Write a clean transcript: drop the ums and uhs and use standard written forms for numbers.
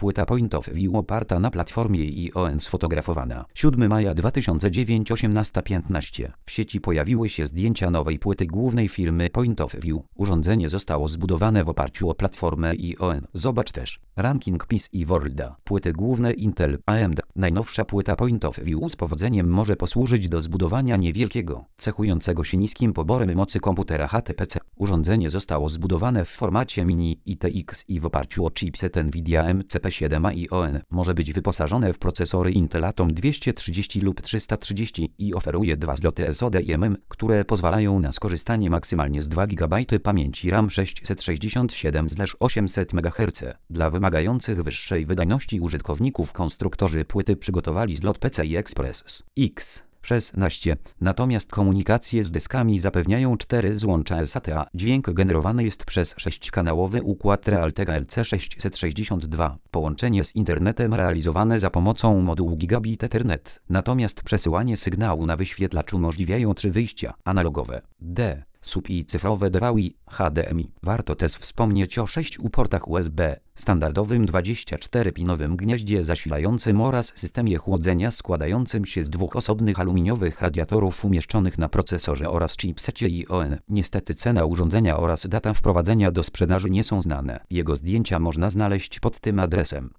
Płyta Point of View oparta na platformie ION sfotografowana. 7 maja 2009 18:15. W sieci pojawiły się zdjęcia nowej płyty głównej firmy Point of View. Urządzenie zostało zbudowane w oparciu o platformę ION. Zobacz też ranking PC i Worlda. Płyty główne Intel AMD. Najnowsza płyta Point of View z powodzeniem może posłużyć do zbudowania niewielkiego, cechującego się niskim poborem mocy komputera HTPC. Urządzenie zostało zbudowane w formacie mini ITX i w oparciu o chipset Nvidia MCP7 ION. Może być wyposażone w procesory Intel Atom 230 lub 330 i oferuje 2 sloty SODIMM, które pozwalają na skorzystanie maksymalnie z 2 GB pamięci RAM 667/800 MHz. Dla wymagających wyższej wydajności użytkowników konstruktorzy płyty przygotowali zlot PCI Express X16, natomiast komunikację z dyskami zapewniają 4 złącza SATA. Dźwięk generowany jest przez 6-kanałowy układ Realtek RC662. Połączenie z internetem realizowane za pomocą modułu Gigabit Ethernet. Natomiast przesyłanie sygnału na wyświetlacz umożliwiają 3 wyjścia analogowe D, sub i cyfrowe DVI, HDMI. Warto też wspomnieć o 6 portach USB, standardowym 24-pinowym gnieździe zasilającym oraz systemie chłodzenia składającym się z 2 osobnych aluminiowych radiatorów umieszczonych na procesorze oraz chipsecie ION. Niestety cena urządzenia oraz data wprowadzenia do sprzedaży nie są znane. Jego zdjęcia można znaleźć pod tym adresem.